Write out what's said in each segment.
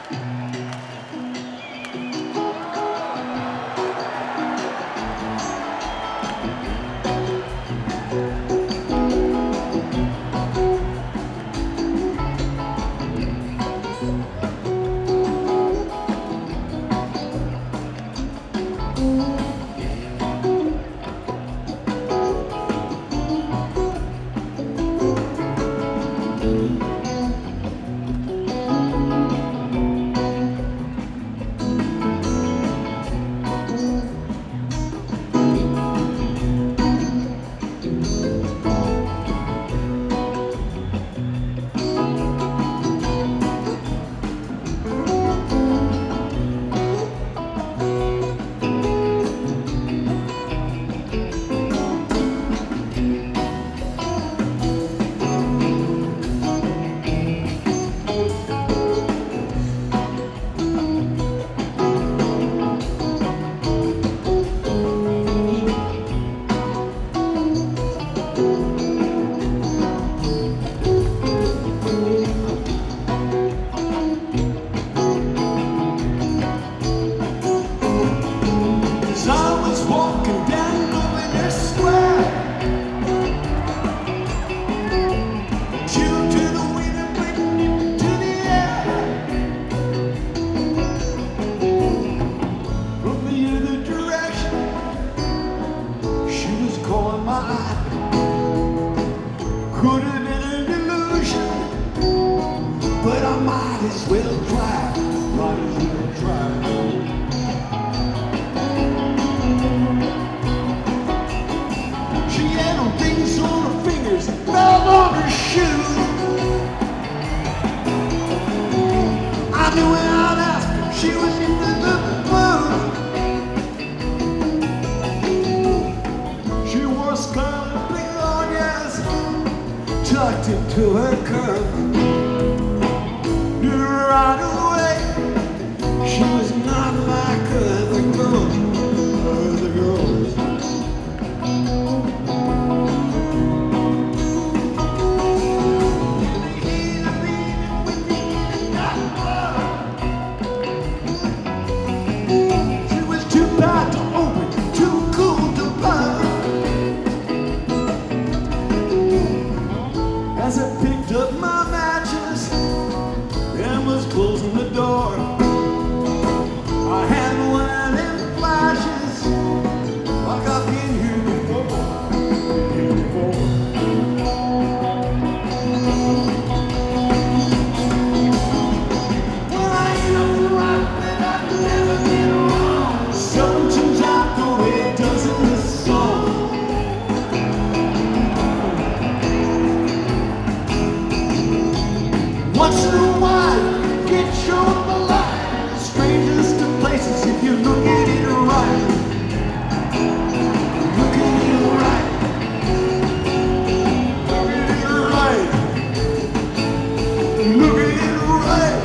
Could have been an illusion, but I might as well try. Might as well try. She had on things on her fingers, fell on her shoes. I knew when I'd ask her, she was in the mood. She wore scarlet begonias tucked into her curve. Knew right away she was not like other girls. Other girls. She was too bad to open, too cool to burn. As I picked up my matches and was closing the door, I had one of them flashes like I've been here before. Well, I ain't nothing right, but I've never been wrong. Something turns out the way it does in this song. Once in a while, get shown the light. Strangers to places if you look at it right. Look at it right. Look at it right. Look at it right.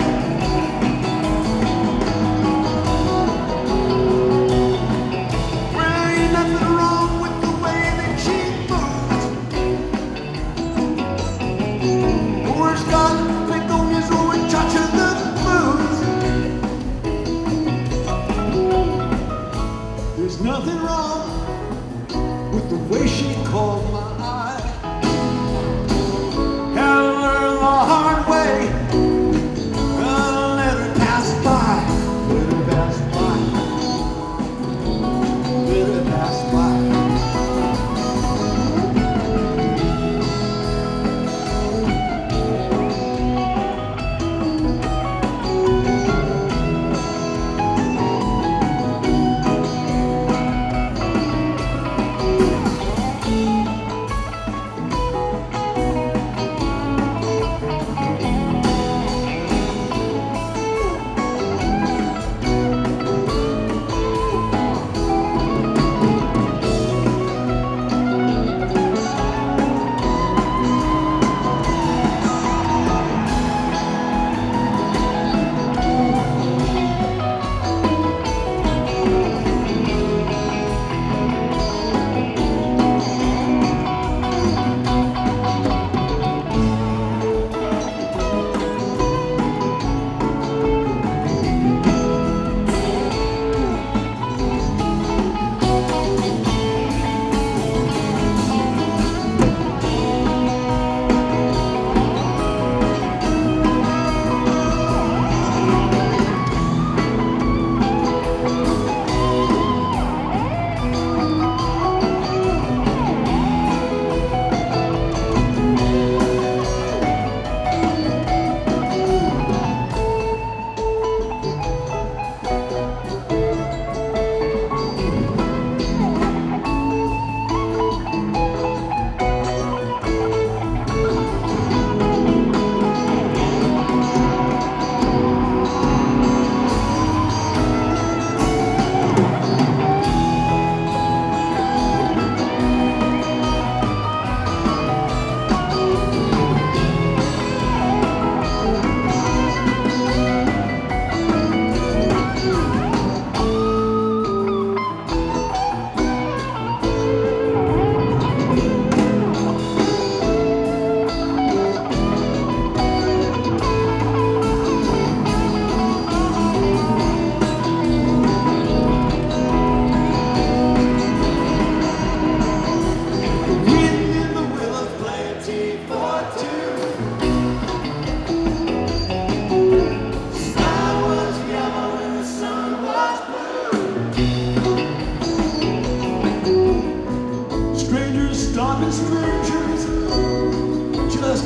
Well, ain't nothing wrong with the way that she moves. Where's God? Touch of the blues. There's nothing wrong with the way she called my eye. Had to learn the hard way. Let her pass by. Let her pass by. Let her pass by.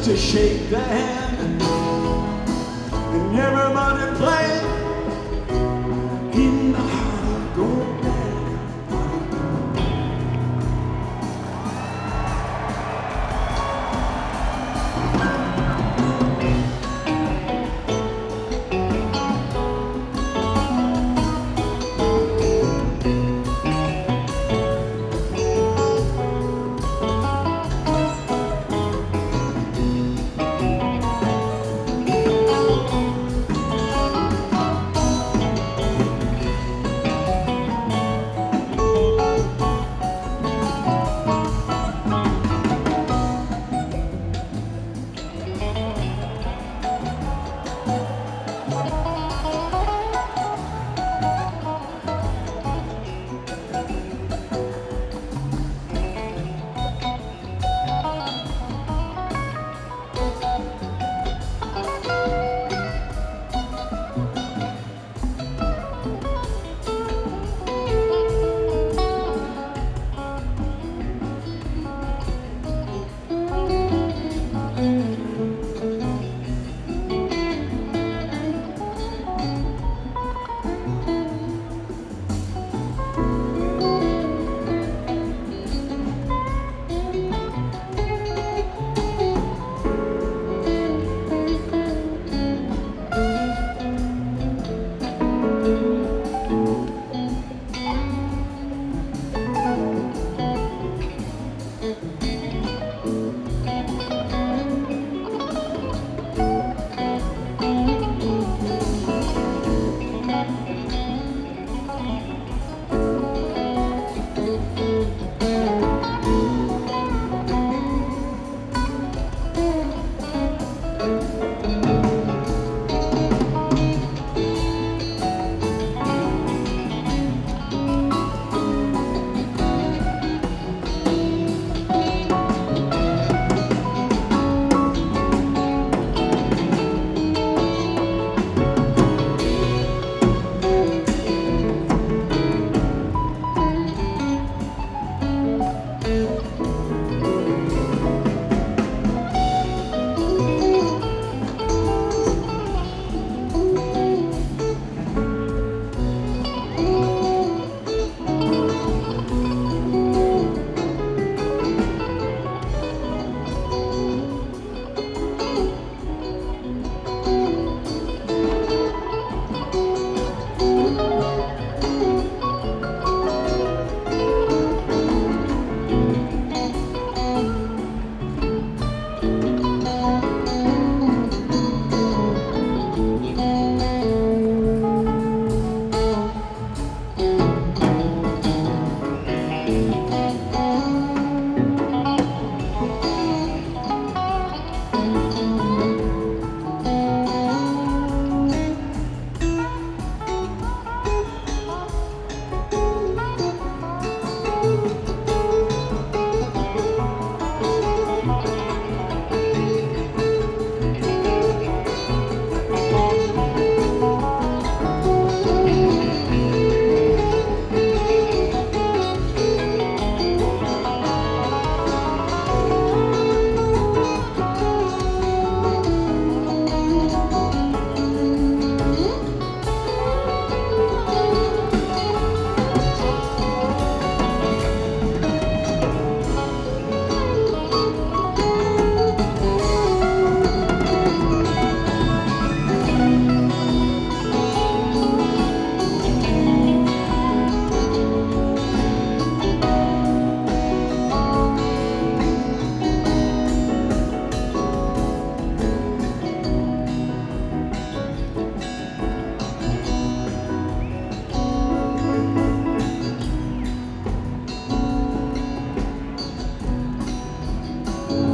to shake the hand, and everybody played